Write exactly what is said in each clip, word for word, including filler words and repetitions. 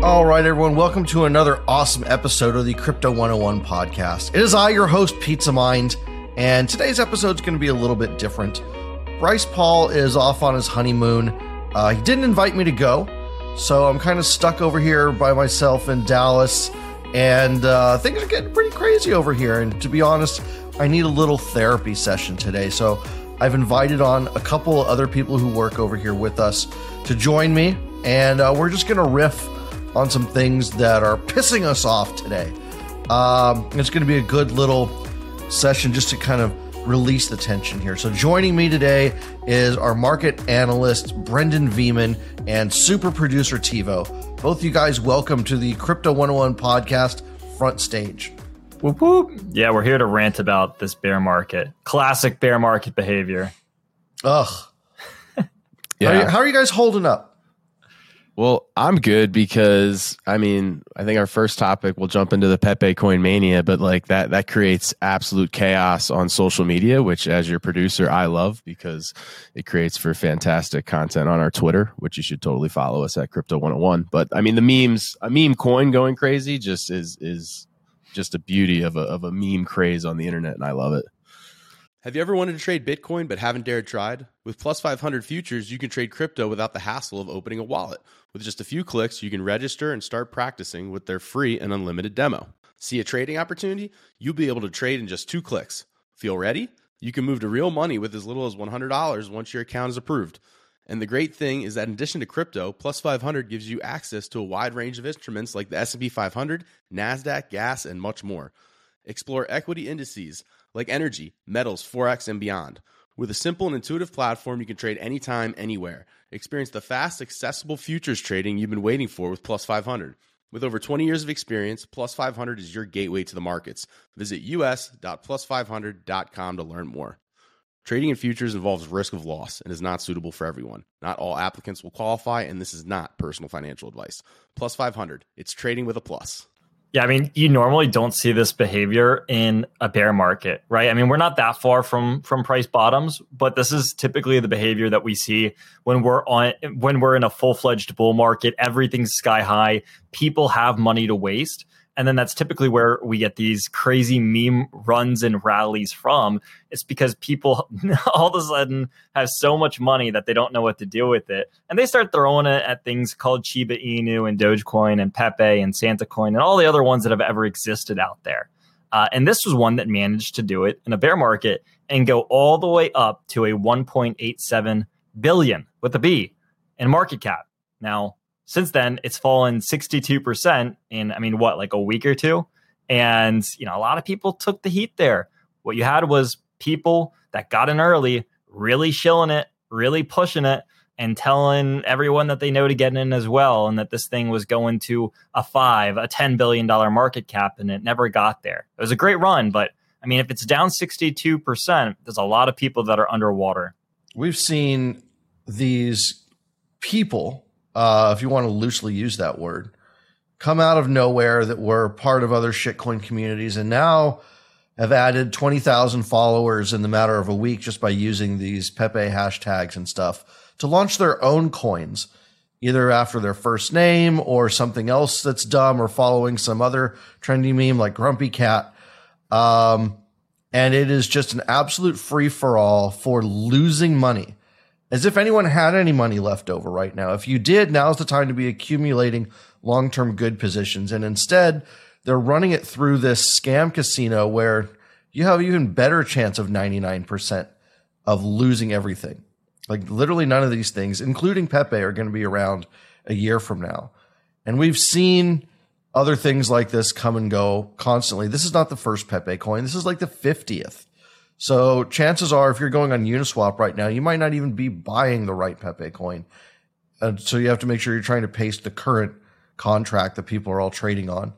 All right, everyone, welcome to another awesome episode of the Crypto one oh one podcast. It is I, your host, Pizza Mind, and today's episode is going to be a little bit different. Bryce Paul is off on his honeymoon. Uh, he didn't invite me to go, so I'm kind of stuck over here by myself in Dallas, and uh, things are getting pretty crazy over here, and to be honest, I need a little therapy session today, so I've invited on a couple of other people who work over here with us to join me, and uh, we're just going to riff on some things that are pissing us off today. Um, it's going to be a good little session just to kind of release the tension here. So joining me today is our market analyst, Brendan Veeman, and super producer, Tivo. Both you guys, welcome to the Crypto one oh one podcast front stage. Whoop, whoop. Yeah, we're here to rant about this bear market. Classic bear market behavior. Ugh. Yeah. How are you, how are you guys holding up? Well, I'm good because, I mean, I think our first topic, we'll jump into the Pepe coin mania, but like that, that creates absolute chaos on social media, which as your producer, I love because it creates for fantastic content on our Twitter, which you should totally follow us at Crypto one oh one. But I mean, the memes, a meme coin going crazy just is, is just a beauty of a, of a meme craze on the internet. And I love it. Have you ever wanted to trade Bitcoin but haven't dared tried? With Plus five hundred Futures, you can trade crypto without the hassle of opening a wallet. With just a few clicks, you can register and start practicing with their free and unlimited demo. See a trading opportunity? You'll be able to trade in just two clicks. Feel ready? You can move to real money with as little as one hundred dollars once your account is approved. And the great thing is that in addition to crypto, Plus five hundred gives you access to a wide range of instruments like the S and P five hundred, NASDAQ, gas, and much more. Explore equity indices like energy, metals, forex, and beyond. With a simple and intuitive platform, you can trade anytime, anywhere. Experience the fast, accessible futures trading you've been waiting for with Plus five hundred. With over twenty years of experience, Plus five hundred is your gateway to the markets. Visit u s dot plus five hundred dot com to learn more. Trading in futures involves risk of loss and is not suitable for everyone. Not all applicants will qualify, and this is not personal financial advice. Plus five hundred, it's trading with a plus. Yeah, I mean, you normally don't see this behavior in a bear market, right? I mean, we're not that far from from price bottoms, but this is typically the behavior that we see when we're on when we're in a full-fledged bull market. Everything's sky high. People have money to waste. And then that's typically where we get these crazy meme runs and rallies from. It's because people all of a sudden have so much money that they don't know what to do with it. And they start throwing it at things called Shiba Inu and Dogecoin and Pepe and Santa Coin and all the other ones that have ever existed out there. Uh, and this was one that managed to do it in a bear market and go all the way up to a one point eight seven billion with a B in market cap. Now, since then, it's fallen sixty-two percent in, I mean, what, like a week or two? And, you know, a lot of people took the heat there. What you had was people that got in early, really shilling it, really pushing it, and telling everyone that they know to get in as well, and that this thing was going to a five, a ten billion dollars market cap, and it never got there. It was a great run, but, I mean, if it's down sixty-two percent, there's a lot of people that are underwater. We've seen these people, Uh, if you want to loosely use that word, come out of nowhere that were part of other shitcoin communities and now have added twenty thousand followers in the matter of a week just by using these Pepe hashtags and stuff to launch their own coins, either after their first name or something else that's dumb or following some other trendy meme like Grumpy Cat. Um, and it is just an absolute free for all for losing money. As if anyone had any money left over right now. If you did, now's the time to be accumulating long-term good positions. And instead, they're running it through this scam casino where you have even better chance of ninety-nine percent of losing everything. Like literally none of these things, including Pepe, are going to be around a year from now. And we've seen other things like this come and go constantly. This is not the first Pepe coin. This is like the fiftieth. So chances are, if you're going on Uniswap right now, you might not even be buying the right Pepe coin. And so you have to make sure you're trying to paste the current contract that people are all trading on.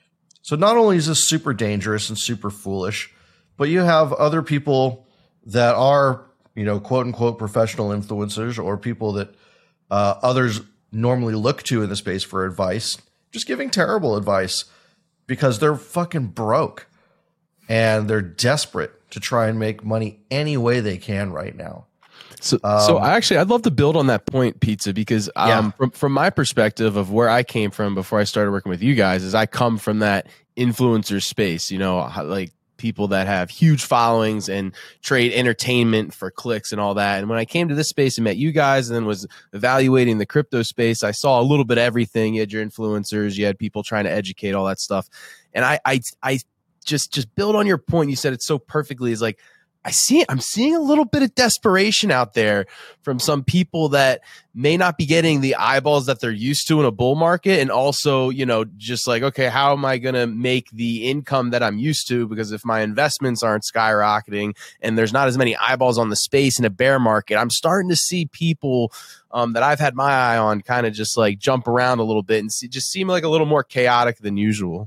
So not only is this super dangerous and super foolish, but you have other people that are, you know, quote unquote professional influencers or people that uh, others normally look to in the space for advice, just giving terrible advice because they're fucking broke and they're desperate to try and make money any way they can right now. So, Um, so I actually, I'd love to build on that point, Pizza, because um, Yeah. from from my perspective of where I came from before I started working with you guys, is I come from that influencer space. You know, how- like people that have huge followings and trade entertainment for clicks and all that. And when I came to this space and met you guys, and then was evaluating the crypto space, I saw a little bit of everything. You had your influencers, you had people trying to educate, all that stuff. And I, I, I just just build on your point. You said it so perfectly. Is like, I see, I'm seeing a little bit of desperation out there from some people that may not be getting the eyeballs that they're used to in a bull market. And also, you know, just like, okay, how am I going to make the income that I'm used to? Because if my investments aren't skyrocketing and there's not as many eyeballs on the space in a bear market, I'm starting to see people um, that I've had my eye on kind of just like jump around a little bit and see, just seem like a little more chaotic than usual.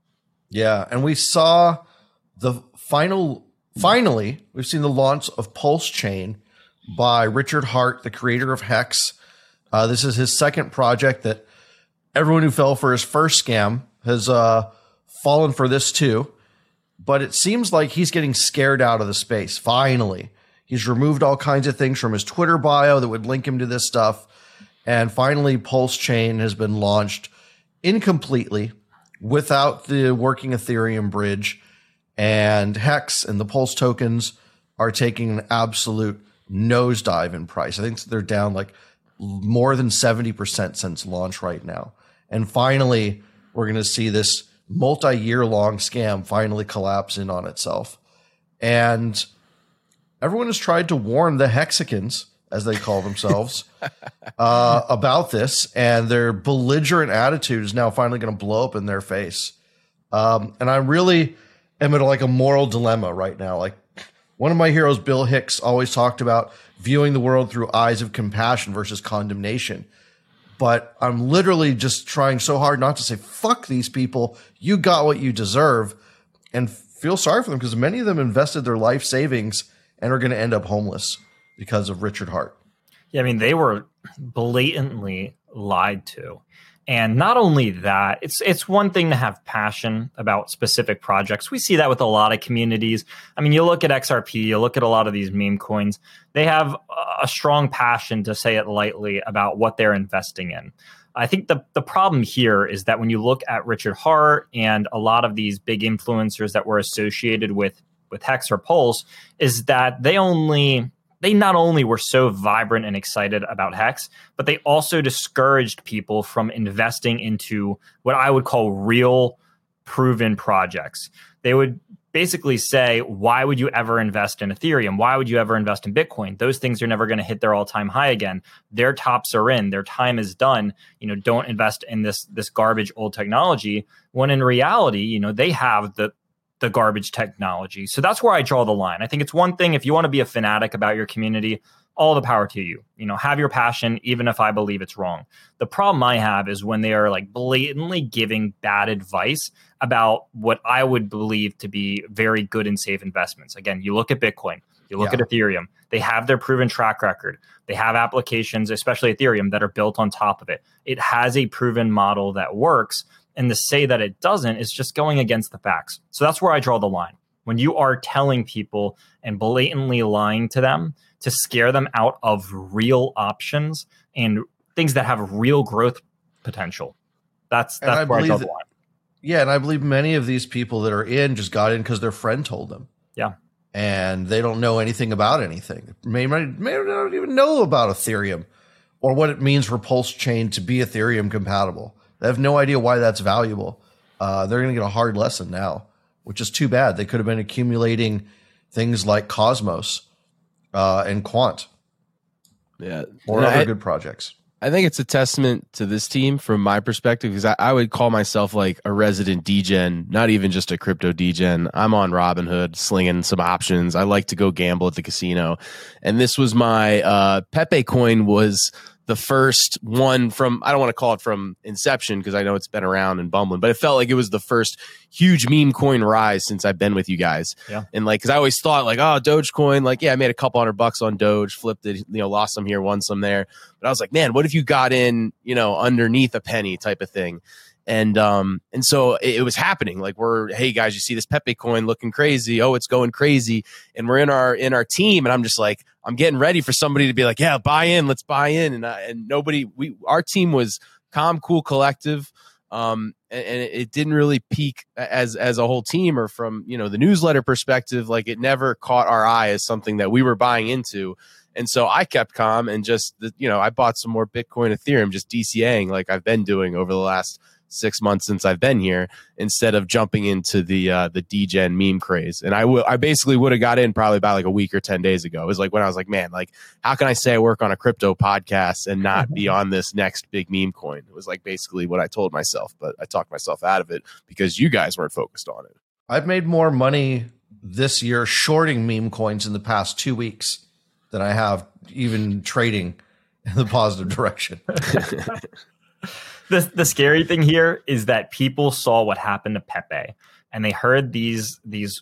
Yeah. And we saw the final... Finally, we've seen the launch of Pulse Chain by Richard Hart, the creator of Hex. Uh, this is his second project that everyone who fell for his first scam has uh, fallen for this too. But it seems like he's getting scared out of the space. Finally, he's removed all kinds of things from his Twitter bio that would link him to this stuff. And finally, Pulse Chain has been launched incompletely without the working Ethereum bridge. And Hex and the Pulse tokens are taking an absolute nosedive in price. I think they're down like more than seventy percent since launch right now. And finally, we're going to see this multi-year long scam finally collapse in on itself. And everyone has tried to warn the Hexicans, as they call themselves, uh, about this. And their belligerent attitude is now finally going to blow up in their face. Um, and I really... am at like a moral dilemma right now. Like one of my heroes, Bill Hicks, always talked about viewing the world through eyes of compassion versus condemnation. But I'm literally just trying so hard not to say, fuck these people. You got what you deserve, and feel sorry for them because many of them invested their life savings and are going to end up homeless because of Richard Hart. Yeah, I mean, they were blatantly lied to. And not only that, it's it's one thing to have passion about specific projects. We see that with a lot of communities. I mean, you look at X R P, you look at a lot of these meme coins, they have a strong passion, to say it lightly, about what they're investing in. I think the, the problem here is that when you look at Richard Hart and a lot of these big influencers that were associated with, with Hex or Pulse, is that they only... They not only were so vibrant and excited about Hex, but they also discouraged people from investing into what I would call real proven projects. They would basically say, why would you ever invest in Ethereum? Why would you ever invest in Bitcoin? Those things are never going to hit their all-time high again. Their tops are in, their time is done. You know, don't invest in this, this garbage old technology, when in reality, you know, they have the the garbage technology. So that's where I draw the line. I think it's one thing if you want to be a fanatic about your community, all the power to you. You know, have your passion, even if I believe it's wrong. The problem I have is when they are like blatantly giving bad advice about what I would believe to be very good and safe investments. Again, you look at Bitcoin, you look Yeah. at Ethereum, they have their proven track record. They have applications, especially Ethereum, that are built on top of it. It has a proven model that works. And to say that it doesn't is just going against the facts. So that's where I draw the line. When you are telling people and blatantly lying to them to scare them out of real options and things that have real growth potential, that's And I that's where I believe draw the that- line. Yeah, and I believe many of these people that are in just got in because their friend told them. Yeah. And they don't know anything about anything. May, may, may not even know about Ethereum or what it means for Pulse Chain to be Ethereum compatible. They have no idea why that's valuable. Uh, they're going to get a hard lesson now, which is too bad. They could have been accumulating things like Cosmos uh, and Quant Yeah. or And other I- good projects. I think it's a testament to this team from my perspective, because I, I would call myself like a resident D-gen, not even just a crypto D-gen. I'm on Robinhood slinging some options. I like to go gamble at the casino. And this was my uh, Pepe coin was the first one from, I don't want to call it from inception because I know it's been around and bumbling, but it felt like it was the first huge meme coin rise since I've been with you guys. Yeah. And like, cause I always thought like, oh, Dogecoin, like, yeah, I made a couple hundred bucks on Doge, flipped it, you know, lost some here, won some there. But I was like, man, what if you got in, you know, underneath a penny type of thing? And um and so it, it was happening. Like we're, hey guys, you see this Pepe coin looking crazy? Oh, it's going crazy. And we're in our in our team, and I'm just like, I'm getting ready for somebody to be like, yeah, buy in, let's buy in. And I, and nobody, we our team was calm, cool, collective. Um, and, and it, it didn't really peak as as a whole team, or from, you know, the newsletter perspective. Like it never caught our eye as something that we were buying into. And so I kept calm and just, you know, I bought some more Bitcoin, Ethereum, just DCAing like I've been doing over the last six months since I've been here, instead of jumping into the uh, the D-Gen meme craze. And I w- I basically would have got in probably about like a week or ten days ago. It was like when I was like, man, like how can I say I work on a crypto podcast and not be on this next big meme coin? It was like basically what I told myself, but I talked myself out of it because you guys weren't focused on it. I've made more money this year shorting meme coins in the past two weeks than I have even trading in the positive direction. The, the scary thing here is that people saw what happened to Pepe, and they heard these, these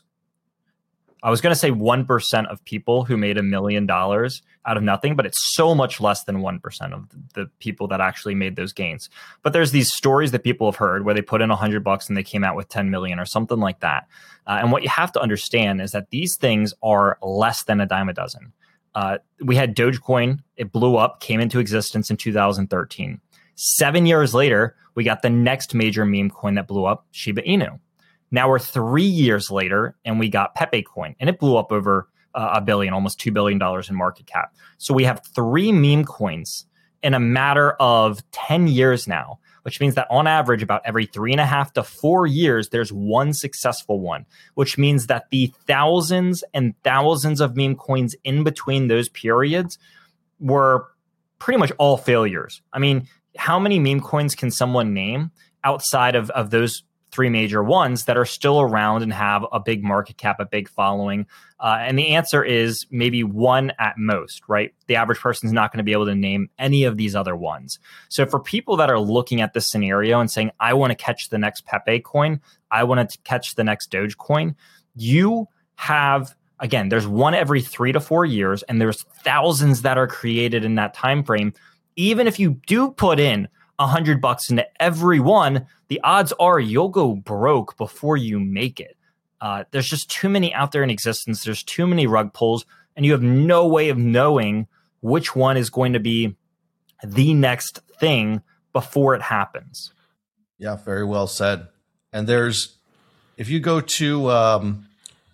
I was going to say one percent of people who made a million dollars out of nothing, but it's so much less than one percent of the people that actually made those gains. But there's these stories that people have heard where they put in a hundred bucks and they came out with ten million or something like that. Uh, and what you have to understand is that these things are less than a dime a dozen. Uh, we had Dogecoin. It blew up, came into existence in two thousand thirteen. Seven years later, we got the next major meme coin that blew up, Shiba Inu. Now we're three years later, and we got Pepe coin, and it blew up over uh, a billion, almost two billion dollars in market cap. So we have three meme coins in a matter of ten years now, which means that on average, about every three and a half to four years, there's one successful one, which means that the thousands and thousands of meme coins in between those periods were pretty much all failures. I mean, how many meme coins can someone name outside of, of those three major ones that are still around and have a big market cap, a big following? Uh, and the answer is maybe one at most, right? The average person is not going to be able to name any of these other ones. So for people that are looking at this scenario and saying, I want to catch the next Pepe coin, I want to catch the next Dogecoin, you have, again, there's one every three to four years, and there's thousands that are created in that time frame. Even if you do put in a hundred bucks into every one, the odds are you'll go broke before you make it. Uh, there's just too many out there in existence. There's too many rug pulls, and you have no way of knowing which one is going to be the next thing before it happens. Yeah, very well said. And there's, if you go to um,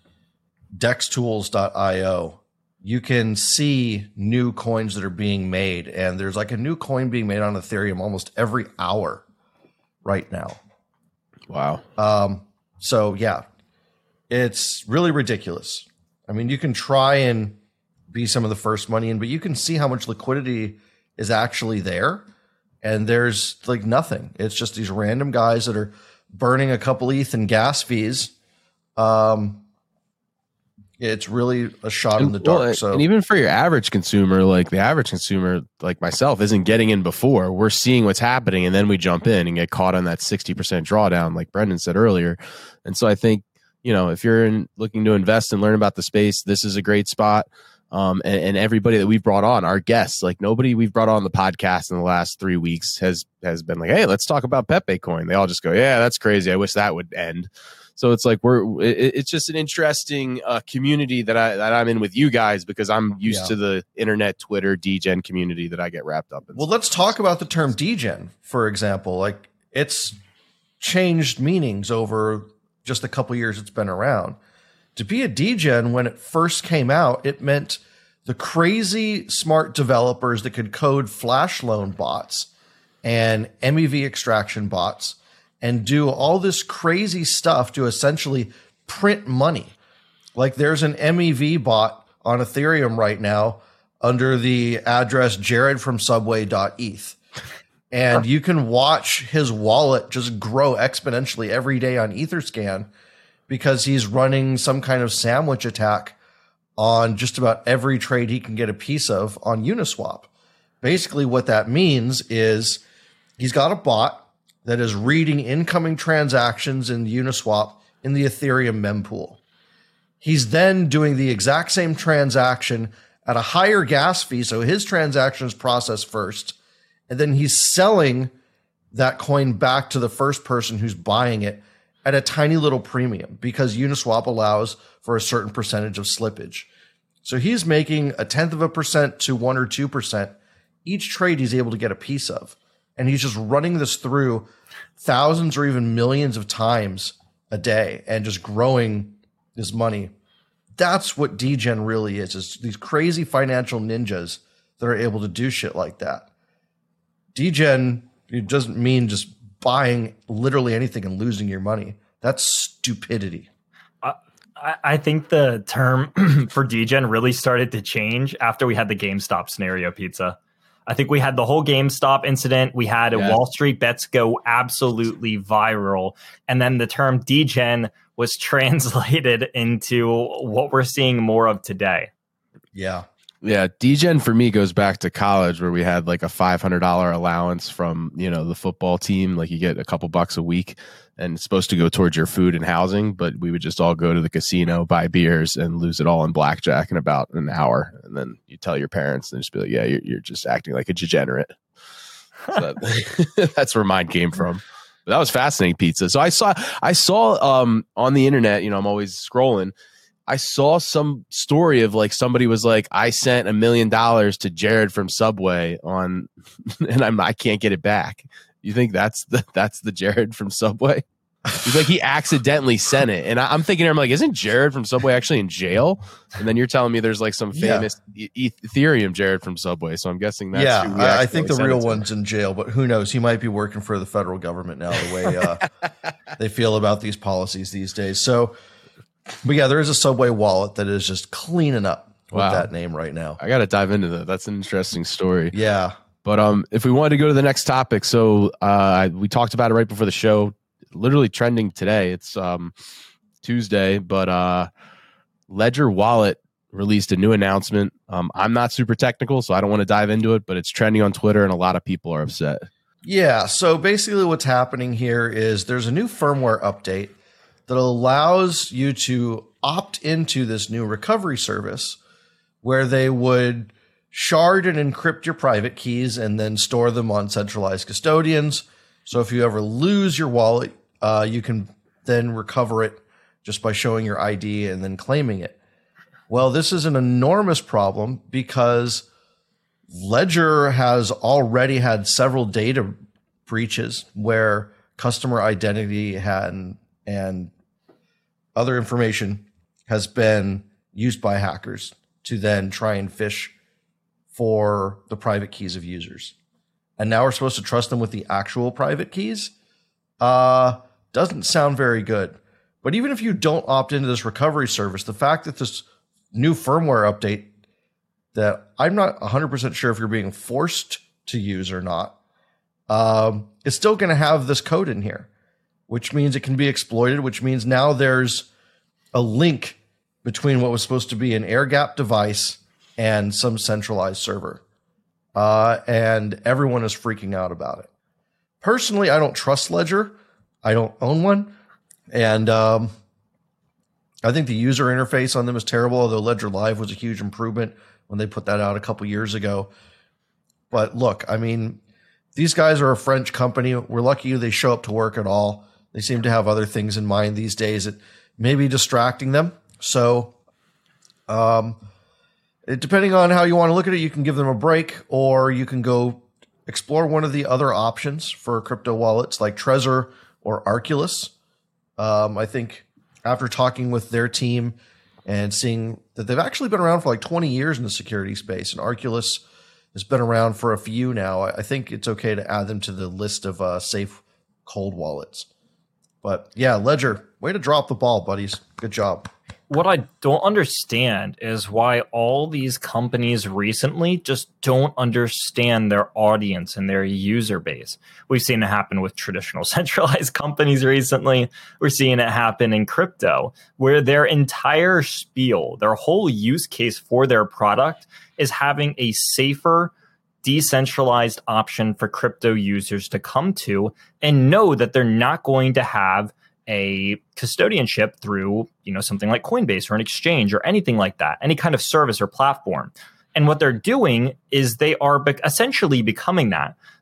dex tools dot io, you can see new coins that are being made. And there's like a new coin being made on Ethereum almost every hour right now. Wow. Um, so, yeah, it's really ridiculous. I mean, you can try and be some of the first money in, but you can see how much liquidity is actually there. And there's like nothing. It's just these random guys that are burning a couple E T H in gas fees. Um, It's really a shot in the dark. Well, so, and even for your average consumer, like the average consumer, like myself, isn't getting in before. We're seeing what's happening, and then we jump in and get caught on that sixty percent drawdown, like Brendan said earlier. And so I think, you know, if you're in, looking to invest and learn about the space, this is a great spot. Um, and, and everybody that we've brought on, our guests, like nobody we've brought on the podcast in the last three weeks has has been like, hey, let's talk about Pepe coin. They all just go, yeah, that's crazy. I wish that would end. So it's like we're it, it's just an interesting uh, community that I that I'm in with you guys, because I'm used Yeah. to the internet, Twitter, D-Gen community that I get wrapped up in. well, let's talk about the term D-Gen, for example. Like, it's changed meanings over just a couple years it's been around. To be a D-Gen, when it first came out, it meant the crazy smart developers that could code flash loan bots and M E V extraction bots and do all this crazy stuff to essentially print money. Like, there's an M E V bot on Ethereum right now under the address jared from subway dot e t h. And you can watch his wallet just grow exponentially every day on Etherscan because he's running some kind of sandwich attack on just about every trade he can get a piece of on Uniswap. Basically, what that means is he's got a bot that is reading incoming transactions in Uniswap in the Ethereum mempool. He's then doing the exact same transaction at a higher gas fee, so his transaction is processed first, and then he's selling that coin back to the first person who's buying it at a tiny little premium because Uniswap allows for a certain percentage of slippage. So he's making a tenth of a percent to one or two percent each trade he's able to get a piece of. And he's just running this through thousands or even millions of times a day and just growing his money. That's what degen really is, is these crazy financial ninjas that are able to do shit like that. Degen, it doesn't mean just buying literally anything and losing your money. That's stupidity. I, I think the term for degen really started to change after we had the GameStop scenario, Pizza. I think we had the whole GameStop incident. We had yeah. Wall Street bets go absolutely viral. And then the term degen was translated into what we're seeing more of today. Yeah. Yeah, degen for me goes back to college where we had like a five hundred dollars allowance from, you know, the football team. Like you get a couple bucks a week and it's supposed to go towards your food and housing, but we would just all go to the casino, buy beers and lose it all in blackjack in about an hour. And then you tell your parents and just be like, yeah, you're, you're just acting like a degenerate. So that, that's where mine came from. But that was fascinating, Pizza. So I saw, I saw um, on the internet, you know, I'm always scrolling. I saw some story of like somebody was like, I sent a million dollars to Jared from Subway on, and I'm I can't get it back. You think that's the that's the Jared from Subway? He's like he accidentally sent it, and I, I'm thinking I'm like, isn't Jared from Subway actually in jail? And then you're telling me there's like some famous yeah. e- Ethereum Jared from Subway, so I'm guessing that's yeah. who I, I think the real to. one's in jail, but who knows? He might be working for the federal government now. The way uh, they feel about these policies these days. So. But yeah, there is a Subway wallet that is just cleaning up with wow. that name right now. I got to dive into that. That's an interesting story. Yeah. But um, if we wanted to go to the next topic, so uh, we talked about it right before the show, literally trending today. It's um, Tuesday, but uh, Ledger Wallet released a new announcement. Um, I'm not super technical, so I don't want to dive into it, but it's trending on Twitter and a lot of people are upset. Yeah. So basically what's happening here is there's a new firmware update that allows you to opt into this new recovery service where they would shard and encrypt your private keys and then store them on centralized custodians. So if you ever lose your wallet, uh, you can then recover it just by showing your I D and then claiming it. Well, this is an enormous problem because Ledger has already had several data breaches where customer identity had and other information has been used by hackers to then try and phish for the private keys of users. And now we're supposed to trust them with the actual private keys? Uh, doesn't sound very good. But even if you don't opt into this recovery service, the fact that this new firmware update that I'm not one hundred percent sure if you're being forced to use or not, um, it's still going to have this code in here, which means it can be exploited, which means now there's a link between what was supposed to be an air-gapped device and some centralized server. Uh, and everyone is freaking out about it. Personally, I don't trust Ledger. I don't own one. And um, I think the user interface on them is terrible, although Ledger Live was a huge improvement when they put that out a couple years ago. But look, I mean, these guys are a French company. We're lucky they show up to work at all. They seem to have other things in mind these days that may be distracting them. So, um, it, depending on how you want to look at it, you can give them a break, or you can go explore one of the other options for crypto wallets like Trezor or Arculus. Um, I think after talking with their team and seeing that they've actually been around for like twenty years in the security space, and Arculus has been around for a few now, I think it's okay to add them to the list of uh, safe cold wallets. But yeah, Ledger, way to drop the ball, buddies. Good job. What I don't understand is why all these companies recently just don't understand their audience and their user base. We've seen it happen with traditional centralized companies recently. We're seeing it happen in crypto, where their entire spiel, their whole use case for their product is having a safer, decentralized option for crypto users to come to and know that they're not going to have a custodianship through, you know, something like Coinbase or an exchange or anything like that, any kind of service or platform. And what they're doing is they are be- essentially becoming that.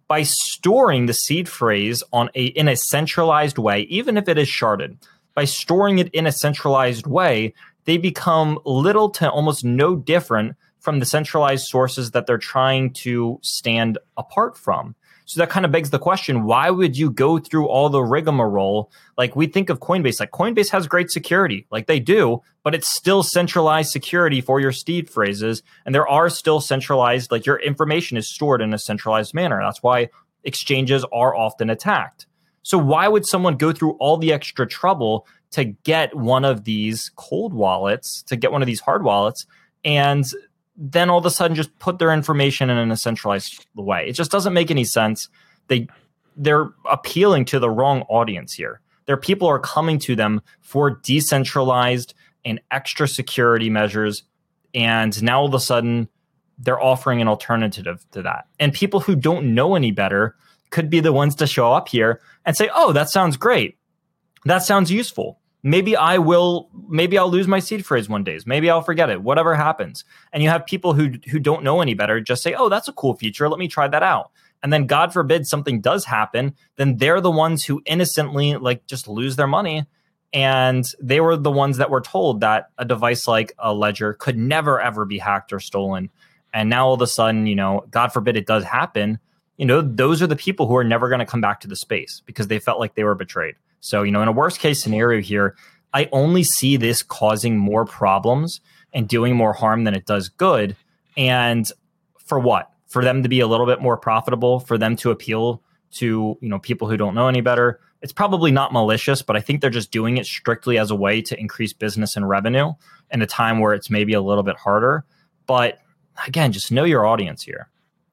by storing the seed phrase on a in a centralized way, even if it is sharded, by storing it in a centralized way, they become little to almost no different from the centralized sources that they're trying to stand apart from. So that kind of begs the question, why would you go through all the rigmarole? Like we think of Coinbase, like Coinbase has great security, like they do, but it's still centralized security for your seed phrases. And there are still centralized, like your information is stored in a centralized manner. That's why exchanges are often attacked. So why would someone go through all the extra trouble to get one of these cold wallets, to get one of these hard wallets, and then all of a sudden just put their information in a centralized way? It just doesn't make any sense. They, they're appealing to the wrong audience here. Their people are coming to them for decentralized and extra security measures. And now all of a sudden they're offering an alternative to that. And people who don't know any better could be the ones to show up here and say, oh, that sounds great. That sounds useful. Maybe I will, maybe I'll lose my seed phrase one day. Maybe I'll forget it, whatever happens. And you have people who who don't know any better just say, oh, that's a cool feature. Let me try that out. And then God forbid something does happen, then they're the ones who innocently like just lose their money. And they were the ones that were told that a device like a Ledger could never, ever be hacked or stolen. And now all of a sudden, you know, God forbid it does happen. You know, those are the people who are never going to come back to the space because they felt like they were betrayed. So, you know, in a worst case scenario here, I only see this causing more problems and doing more harm than it does good. And for what? For them to be a little bit more profitable, for them to appeal to, you know, people who don't know any better. It's probably not malicious, but I think they're just doing it strictly as a way to increase business and revenue in a time where it's maybe a little bit harder. But again, just know your audience here.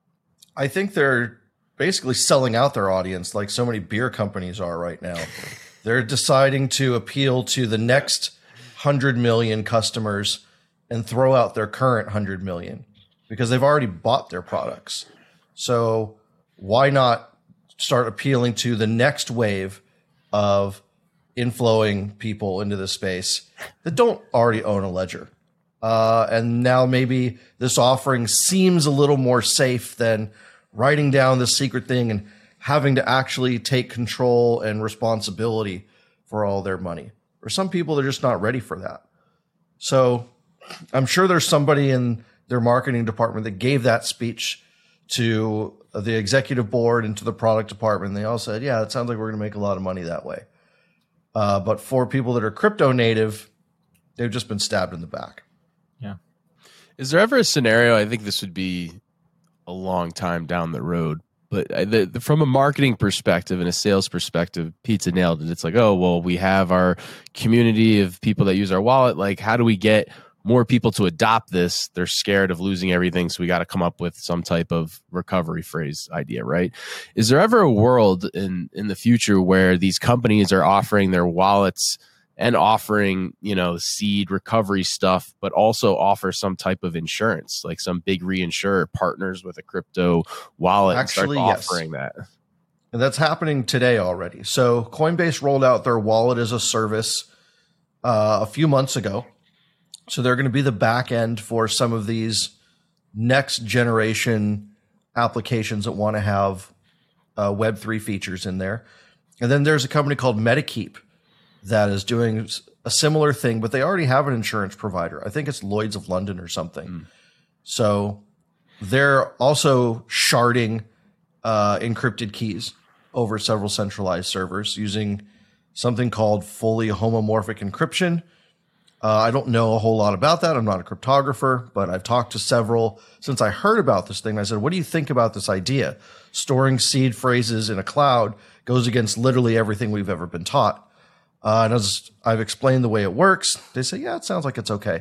I think they're basically selling out their audience like so many beer companies are right now. They're deciding to appeal to the next one hundred million customers and throw out their current one hundred million because they've already bought their products. So why not start appealing to the next wave of inflowing people into the space that don't already own a Ledger? Uh, and now maybe this offering seems a little more safe than writing down the secret thing and having to actually take control and responsibility for all their money. For some people, they're just not ready for that. So I'm sure there's somebody in their marketing department that gave that speech to the executive board and to the product department. And they all said, yeah, it sounds like we're going to make a lot of money that way. Uh, but for people that are crypto native, they've just been stabbed in the back. Yeah. Is there ever a scenario, I think this would be a long time down the road, but the, the, from a marketing perspective and a sales perspective, Pizza nailed it. It's like, oh, well, we have our community of people that use our wallet. Like, how do we get more people to adopt this? They're scared of losing everything, so we got to come up with some type of recovery phrase idea, right? Is there ever a world in in the future where these companies are offering their wallets and offering, you know, seed recovery stuff, but also offer some type of insurance, like some big reinsurer partners with a crypto wallet Actually, and start yes. offering that? And that's happening today already. So Coinbase rolled out their wallet as a service uh, a few months ago. So they're going to be the back end for some of these next generation applications that want to have uh, Web three features in there. And then there's a company called MetaKeep that is doing a similar thing, but they already have an insurance provider. I think it's Lloyd's of London or something. Mm. So they're also sharding uh, encrypted keys over several centralized servers using something called fully homomorphic encryption. Uh, I don't know a whole lot about that. I'm not a cryptographer, but I've talked to several since I heard about this thing. I said, what do you think about this idea? Storing seed phrases in a cloud goes against literally everything we've ever been taught. Uh, and as I've explained the way it works, they say, yeah, it sounds like it's okay.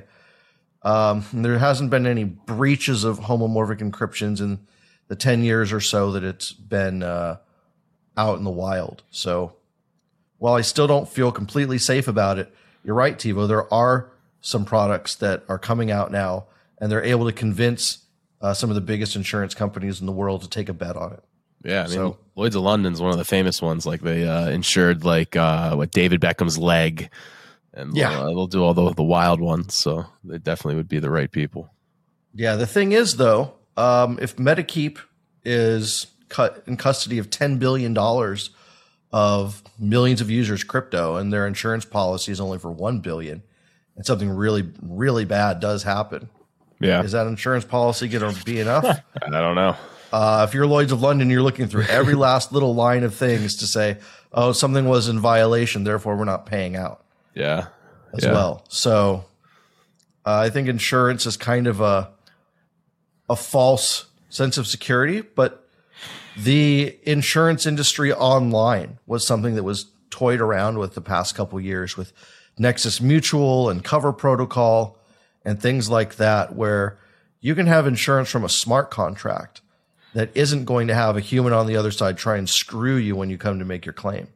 Um, there hasn't been any breaches of homomorphic encryptions in the ten years or so that it's been uh, out in the wild. So while I still don't feel completely safe about it, you're right, Tivo, there are some products that are coming out now, and they're able to convince uh, some of the biggest insurance companies in the world to take a bet on it. Yeah, I mean, So- Lloyd's of London's one of the famous ones. Like they uh, insured like uh, what David Beckham's leg, and Yeah. they'll, uh, they'll do all the the wild ones. So they definitely would be the right people. Yeah, the thing is, though, um, if MetaKeep is cut in custody of ten billion dollars of millions of users crypto, and their insurance policy is only for one billion, and something really, really bad does happen. Yeah. Is that insurance policy going to be enough? I don't know. Uh, if you're Lloyd's of London, you're looking through every last little line of things to say, oh, something was in violation, therefore we're not paying out. Yeah. As yeah. well. So uh, I think insurance is kind of a a false sense of security, but the insurance industry online was something that was toyed around with the past couple of years with Nexus Mutual and Cover Protocol and things like that, where you can have insurance from a smart contract that isn't going to have a human on the other side try and screw you when you come to make your claim.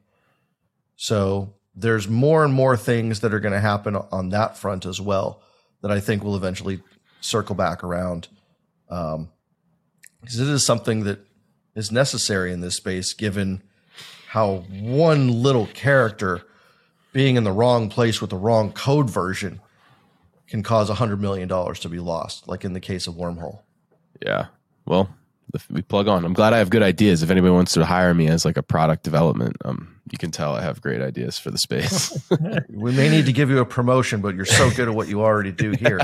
So there's more and more things that are going to happen on that front as well that I think will eventually circle back around. Um, because it is something that is necessary in this space, given how one little character being in the wrong place with the wrong code version can cause one hundred million dollars to be lost, like in the case of Wormhole. Yeah. Well, we plug on. I'm glad I have good ideas. If anybody wants to hire me as like a product development, um, you can tell I have great ideas for the space. We may need to give you a promotion, but you're so good at what you already do here.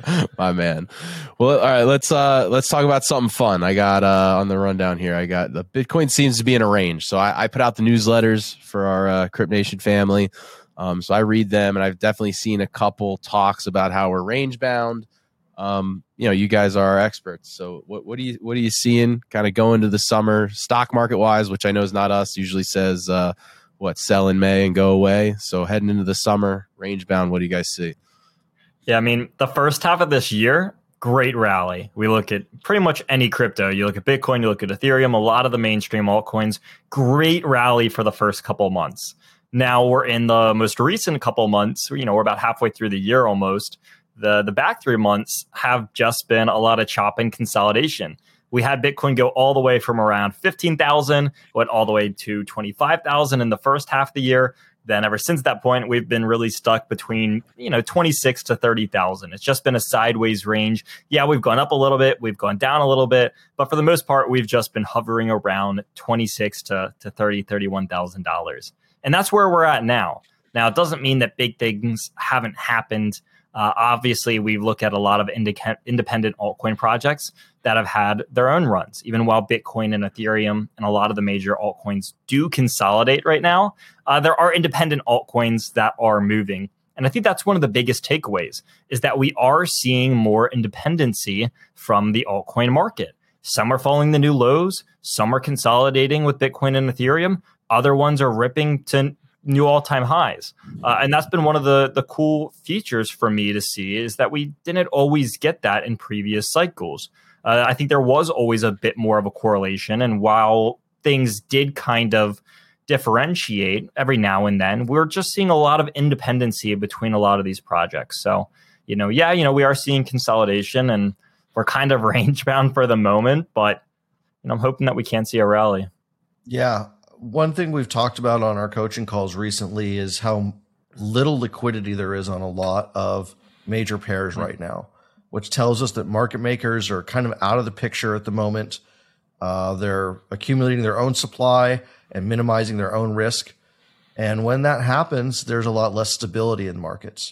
My man. Well, all right, let's uh, let's talk about something fun. I got uh, on the rundown here. I got the Bitcoin seems to be in a range. So I, I put out the newsletters for our uh, Crypt Nation family. Um, so I read them, and I've definitely seen a couple talks about how we're range bound. Um, you know, you guys are our experts. So what, what do you, what are you seeing kind of go into the summer stock market wise, which I know is not us, usually says, uh, what, sell in May and go away. So heading into the summer, range bound, what do you guys see? Yeah, I mean, the first half of this year, great rally. We look at pretty much any crypto. You look at Bitcoin, you look at Ethereum, a lot of the mainstream altcoins, great rally for the first couple of months. Now we're in the most recent couple of months, you know, we're about halfway through the year almost. The the back three months have just been a lot of chop and consolidation. We had Bitcoin go all the way from around fifteen thousand, went all the way to twenty-five thousand in the first half of the year. Then ever since that point, we've been really stuck between, you know, twenty-six to thirty thousand. It's just been a sideways range. Yeah, we've gone up a little bit, we've gone down a little bit, but for the most part, we've just been hovering around twenty-six to to thirty, thirty-one thousand dollars. And that's where we're at now. Now, it doesn't mean that big things haven't happened. Uh, obviously, we look at a lot of indica- independent altcoin projects that have had their own runs, even while Bitcoin and Ethereum and a lot of the major altcoins do consolidate right now. Uh, there are independent altcoins that are moving. And I think that's one of the biggest takeaways is that we are seeing more independency from the altcoin market. Some are following the new lows. Some are consolidating with Bitcoin and Ethereum. Other ones are ripping to new all-time highs. Uh, and that's been one of the, the cool features for me to see is that we didn't always get that in previous cycles. Uh, I think there was always a bit more of a correlation. And while things did kind of differentiate every now and then, we're just seeing a lot of independency between a lot of these projects. So, you know, yeah, you know, we are seeing consolidation and we're kind of range bound for the moment, but you know, I'm hoping that we can see a rally. Yeah. One thing we've talked about on our coaching calls recently is how little liquidity there is on a lot of major pairs mm-hmm. right now, which tells us that market makers are kind of out of the picture at the moment. Uh, they're accumulating their own supply and minimizing their own risk. And when that happens, there's a lot less stability in markets.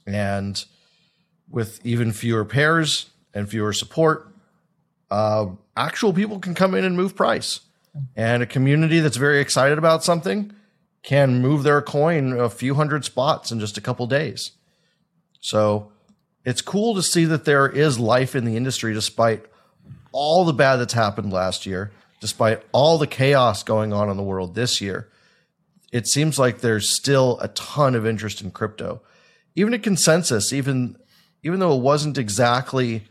And with even fewer pairs and fewer support, uh, actual people can come in and move price. And a community that's very excited about something can move their coin a few hundred spots in just a couple days. So it's cool to see that there is life in the industry despite all the bad that's happened last year, despite all the chaos going on in the world this year. It seems like there's still a ton of interest in crypto. Even at Consensus, even, even though it wasn't exactly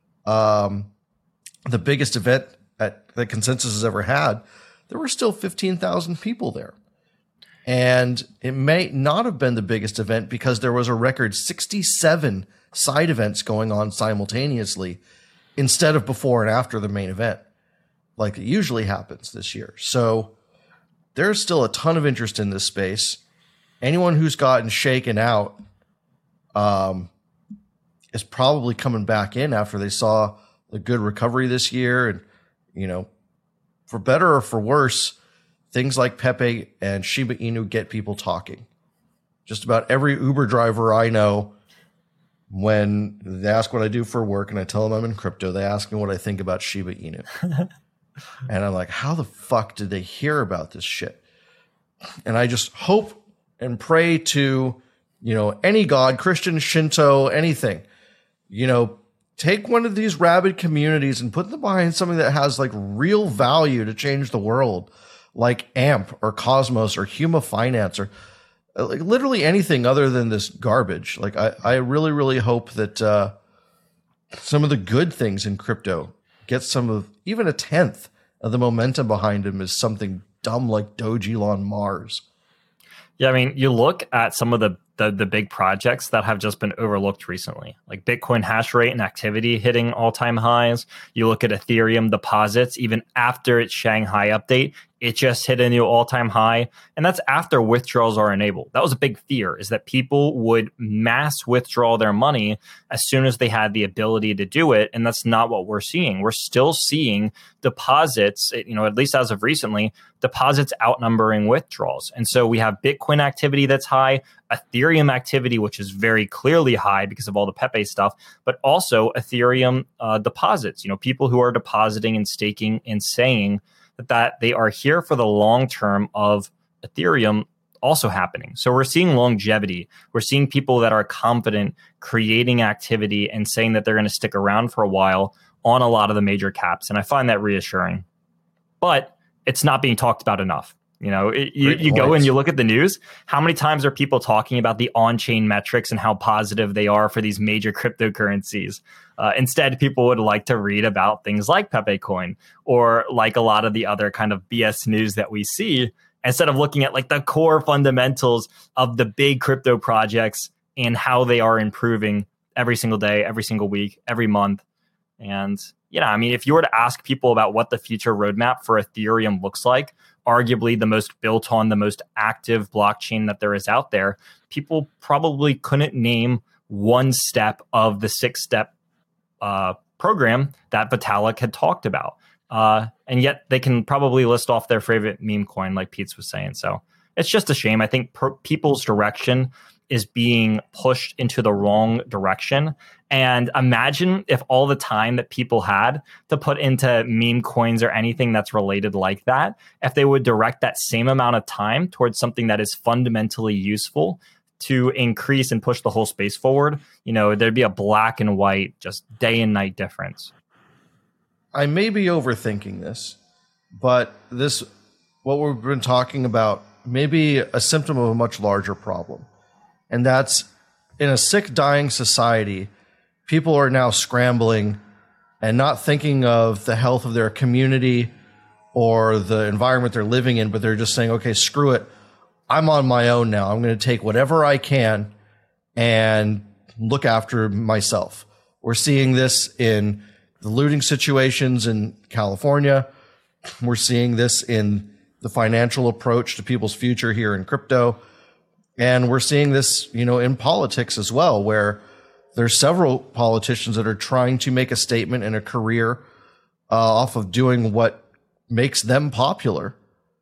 um, the biggest event at, that Consensus has ever had, there were still fifteen thousand people there. And it may not have been the biggest event because there was a record sixty-seven side events going on simultaneously instead of before and after the main event, like it usually happens this year. So there's still a ton of interest in this space. Anyone who's gotten shaken out um, is probably coming back in after they saw the good recovery this year and, you know, for better or for worse, things like Pepe and Shiba Inu get people talking. Just about every Uber driver I know, when they ask what I do for work and I tell them I'm in crypto, they ask me what I think about Shiba Inu. And I'm like, how the fuck did they hear about this shit? And I just hope and pray to, you know, any god, Christian, Shinto, anything, you know, take one of these rabid communities and put them behind something that has like real value to change the world, like A M P or Cosmos or Huma Finance or like literally anything other than this garbage. Like I, I really, really hope that uh, some of the good things in crypto get some of even a tenth of the momentum behind them is something dumb like Doge Elon Mars. Yeah, I mean, you look at some of the, the the big projects that have just been overlooked recently, like Bitcoin hash rate and activity hitting all-time highs. You look at Ethereum deposits, even after its Shanghai update, it just hit a new all-time high. And that's after withdrawals are enabled. That was a big fear, is that people would mass withdraw their money as soon as they had the ability to do it. And that's not what we're seeing. We're still seeing deposits, you know, at least as of recently, deposits outnumbering withdrawals. And so we have Bitcoin activity that's high, Ethereum activity, which is very clearly high because of all the Pepe stuff, but also Ethereum uh, deposits, you know, people who are depositing and staking and saying that they are here for the long term of Ethereum also happening. So we're seeing longevity. We're seeing people that are confident creating activity and saying that they're going to stick around for a while on a lot of the major caps. And I find that reassuring. But it's not being talked about enough. You know, it, you, you go and you look at the news. How many times are people talking about the on-chain metrics and how positive they are for these major cryptocurrencies? Uh, instead, people would like to read about things like Pepe Coin or like a lot of the other kind of B S news that we see, instead of looking at like the core fundamentals of the big crypto projects and how they are improving every single day, every single week, every month. And, you know, I mean, if you were to ask people about what the future roadmap for Ethereum looks like, arguably the most built on, the most active blockchain that there is out there, people probably couldn't name one step of the six-step uh, program that Vitalik had talked about. Uh, and yet they can probably list off their favorite meme coin, like Pete's was saying. So it's just a shame. I think per- people's direction is being pushed into the wrong direction. And imagine if all the time that people had to put into meme coins or anything that's related like that, if they would direct that same amount of time towards something that is fundamentally useful to increase and push the whole space forward, you know, there'd be a black and white, just day and night difference. I may be overthinking this, but this, what we've been talking about, may be a symptom of a much larger problem. And that's, in a sick, dying society, people are now scrambling and not thinking of the health of their community or the environment they're living in, but they're just saying, okay, screw it. I'm on my own now. I'm going to take whatever I can and look after myself. We're seeing this in the looting situations in California. We're seeing this in the financial approach to people's future here in crypto. And we're seeing this, you know, in politics as well, where there's several politicians that are trying to make a statement and a career uh, off of doing what makes them popular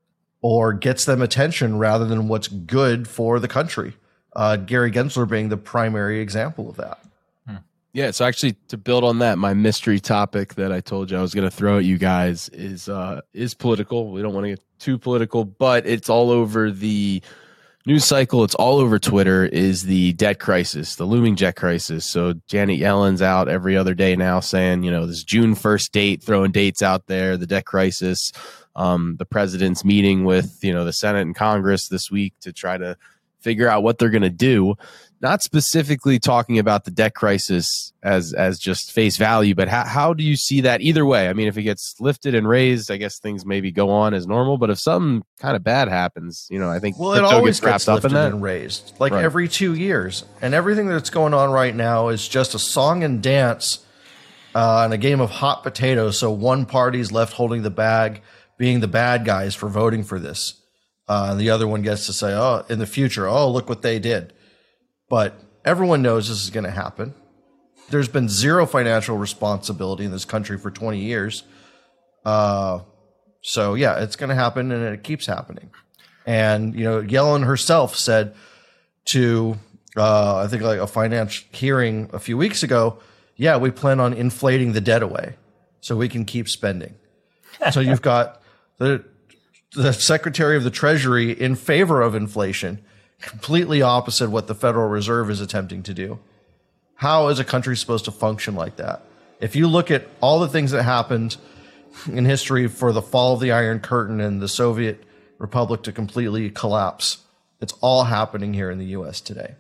or gets them attention rather than what's good for the country. Uh, Gary Gensler being the primary example of that. Yeah, so actually to build on that, my mystery topic that I told you I was going to throw at you guys is uh, is political. We don't want to get too political, but it's all over the news cycle. It's all over Twitter, is the debt crisis, the looming debt crisis. So Janet Yellen's out every other day now saying, you know, this June first date, throwing dates out there, the debt crisis. Um, the president's meeting with, you know, the Senate and Congress this week to try to figure out what they're going to do. Not specifically talking about the debt crisis as as just face value, but how, how do you see that either way? I mean, if it gets lifted and raised, I guess things maybe go on as normal. But if something kind of bad happens, you know, I think well, it always gets, gets lifted and raised, like right. every two years. And everything that's going on right now is just a song and dance uh, and a game of hot potato. So one party's left holding the bag, being the bad guys for voting for this. Uh, and the other one gets to say, oh, in the future, oh, look what they did. But everyone knows this is going to happen. There's been zero financial responsibility in this country for twenty years. Uh, So yeah, it's going to happen, and it keeps happening. And you know, Yellen herself said to uh, I think like a finance hearing a few weeks ago, yeah, we plan on inflating the debt away so we can keep spending. So you've got the the Secretary of the Treasury in favor of inflation, completely opposite what the Federal Reserve is attempting to do. How is a country supposed to function like that? If you look at all the things that happened in history for the fall of the Iron Curtain and the Soviet Republic to completely collapse, it's all happening here in the U S today.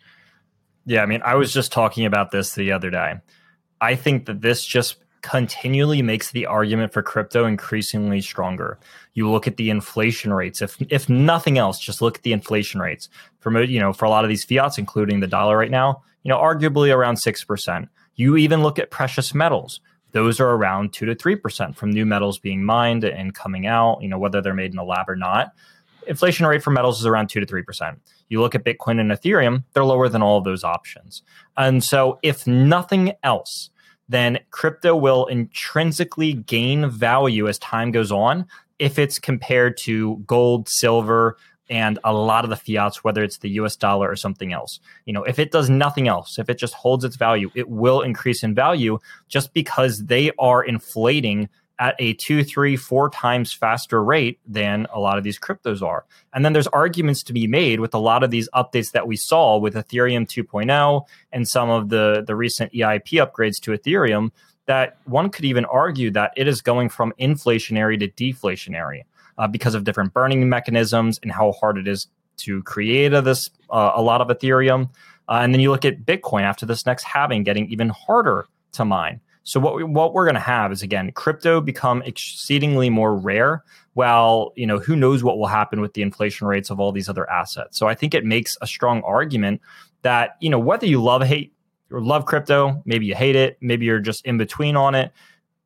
Yeah, I mean, I was just talking about this the other day. I think that this just continually makes the argument for crypto increasingly stronger. You look at the inflation rates. If if nothing else, just look at the inflation rates for you know for a lot of these fiats, including the dollar right now. You know, arguably around six percent. You even look at precious metals; those are around two to three percent from new metals being mined and coming out. You know, whether they're made in a lab or not. Inflation rate for metals is around two to three percent. You look at Bitcoin and Ethereum; they're lower than all of those options. And so, if nothing else, then crypto will intrinsically gain value as time goes on if it's compared to gold, silver, and a lot of the fiats, whether it's the U S dollar or something else. You know, if it does nothing else, if it just holds its value, it will increase in value just because they are inflating at a two, three, four times faster rate than a lot of these cryptos are. And then there's arguments to be made with a lot of these updates that we saw with Ethereum two point oh and some of the, the recent E I P upgrades to Ethereum, that one could even argue that it is going from inflationary to deflationary uh, because of different burning mechanisms and how hard it is to create a, this uh, a lot of Ethereum. Uh, and then you look at Bitcoin after this next halving getting even harder to mine. So what we, what we're going to have is, again, crypto become exceedingly more rare. While, you know, who knows what will happen with the inflation rates of all these other assets. So I think it makes a strong argument that, you know, whether you love hate or love crypto, maybe you hate it, maybe you're just in between on it.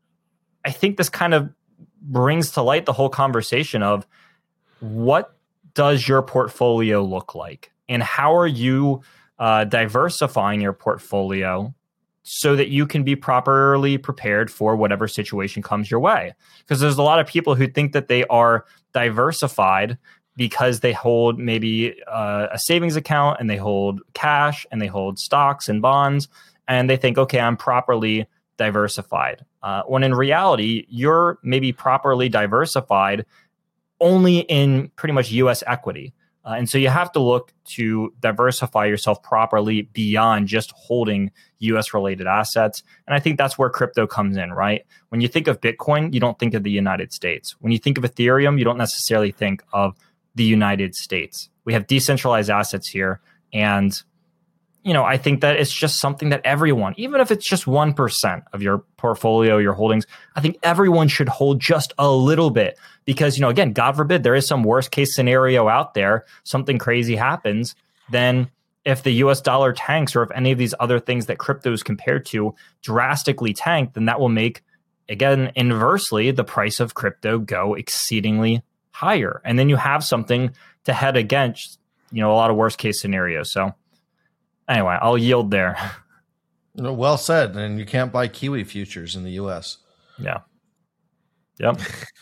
I think this kind of brings to light the whole conversation of what does your portfolio look like, and how are you uh, diversifying your portfolio so that you can be properly prepared for whatever situation comes your way. Because there's a lot of people who think that they are diversified because they hold maybe uh, a savings account and they hold cash and they hold stocks and bonds, and they think, okay, I'm properly diversified. Uh, when in reality, you're maybe properly diversified only in pretty much U S equity. Uh, and so you have to look to diversify yourself properly beyond just holding U S related assets. And I think that's where crypto comes in, right? When you think of Bitcoin, you don't think of the United States. When you think of Ethereum, you don't necessarily think of the United States. We have decentralized assets here. And, you know, I think that it's just something that everyone, even if it's just one percent of your portfolio, your holdings, I think everyone should hold just a little bit. Because, you know, again, God forbid there is some worst case scenario out there, something crazy happens, then if the U S dollar tanks, or if any of these other things that crypto is compared to drastically tank, then that will make, again, inversely, the price of crypto go exceedingly higher. And then you have something to head against, you know, a lot of worst case scenarios. So anyway, I'll yield there. You know, well said. And you can't buy Kiwi futures in the U S. Yeah. Yep.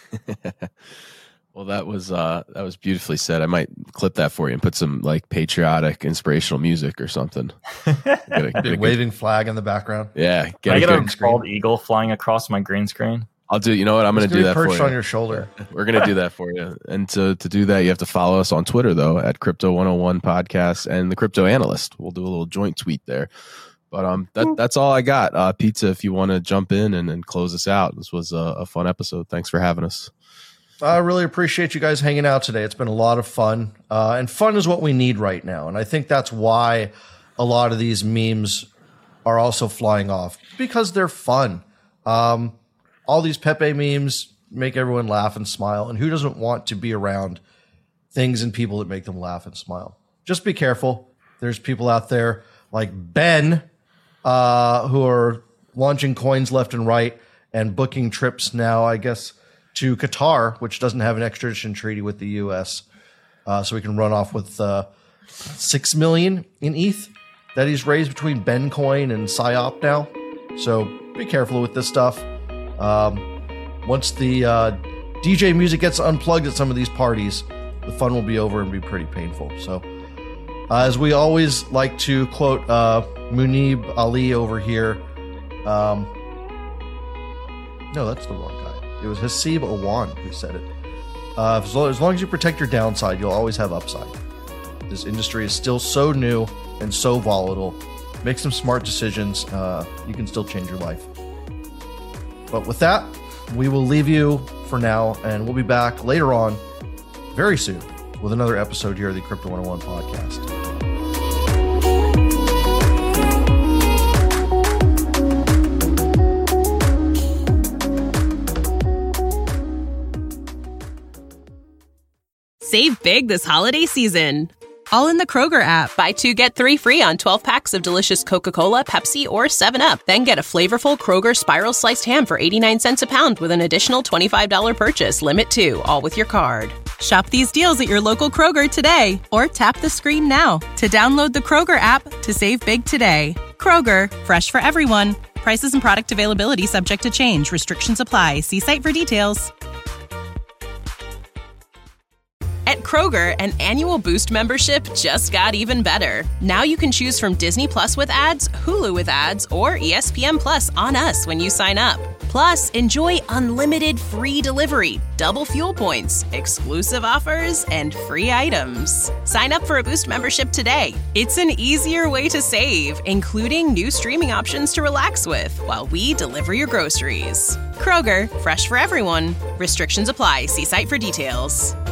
Well, that was uh, that was beautifully said. I might clip that for you and put some like patriotic, inspirational music or something. Get a, get a waving good, flag in the background. Yeah, get I get a bald eagle flying across my green screen. I'll do. You know what? I'm going to do that for you. Perched on your shoulder. We're going to do that for you. And to to do that, you have to follow us on Twitter though at Crypto one oh one Podcast and the Crypto Analyst. We'll do a little joint tweet there. But um, that that's all I got. Uh, Pizza, if you want to jump in and, and close us out, this was a, a fun episode. Thanks for having us. I really appreciate you guys hanging out today. It's been a lot of fun, uh, and fun is what we need right now. And I think that's why a lot of these memes are also flying off, because they're fun. Um, all these Pepe memes make everyone laugh and smile, and who doesn't want to be around things and people that make them laugh and smile? Just be careful. There's people out there like Ben, uh, who are launching coins left and right and booking trips now, I guess, to Qatar, which doesn't have an extradition treaty with the U S, uh, so we can run off with uh, six million in E T H that he's raised between Ben Coin and PsyOp now. So be careful with this stuff. Um, once the uh, D J music gets unplugged at some of these parties, the fun will be over and be pretty painful. So, uh, as we always like to quote uh, Munib Ali over here, um, no, that's the wrong guy. It was Hasib Awan who said it. Uh, as, long, as long as you protect your downside, you'll always have upside. This industry is still so new and so volatile. Make some smart decisions. Uh, you can still change your life. But with that, we will leave you for now, and we'll be back later on, very soon, with another episode here of the Crypto one oh one podcast. Save big this holiday season. All in the Kroger app. Buy two, get three free on twelve packs of delicious Coca-Cola, Pepsi, or seven up. Then get a flavorful Kroger Spiral Sliced Ham for eighty-nine cents a pound with an additional twenty-five dollars purchase. Limit two, all with your card. Shop these deals at your local Kroger today, or tap the screen now to download the Kroger app to save big today. Kroger, fresh for everyone. Prices and product availability subject to change. Restrictions apply. See site for details. At Kroger, an annual Boost membership just got even better. Now you can choose from Disney Plus with ads, Hulu with ads, or E S P N Plus on us when you sign up. Plus, enjoy unlimited free delivery, double fuel points, exclusive offers, and free items. Sign up for a Boost membership today. It's an easier way to save, including new streaming options to relax with while we deliver your groceries. Kroger, fresh for everyone. Restrictions apply. See site for details.